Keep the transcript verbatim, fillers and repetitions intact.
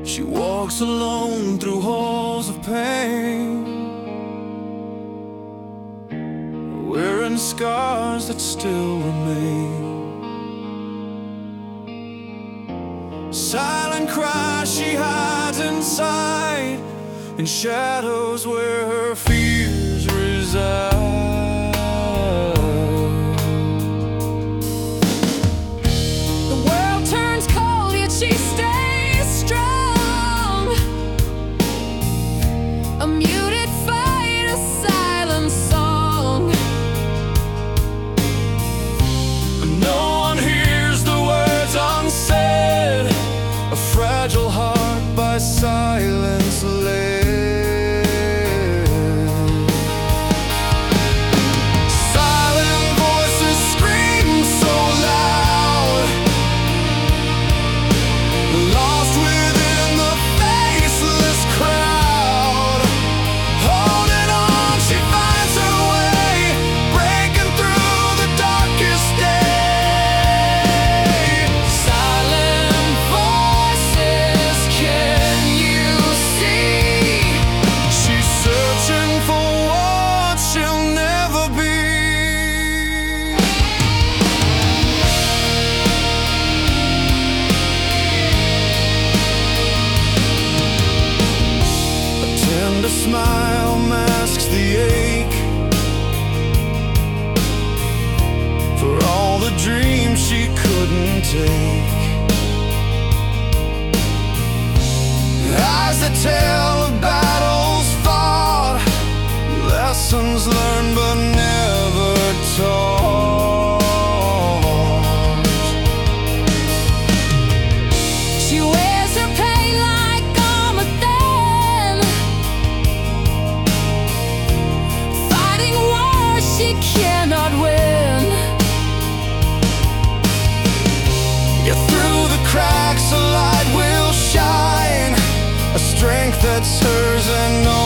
She walks alone through halls of pain, wearing scars that still remain. Silent cries she hides inside, in shadows where her fears reside. The world turns cold, yet she stays strong. A muted fight, a silent song. No one hears the words unsaid, a fragile heart by silence led. A smile masks the ache for all the dreams she couldn't take. Eyes that tell of battles fought, lessons learned but never taught. She wears her pain like armor then, fighting wars she cannot win. Yet through the cracks a light will shine, a strength that's hers and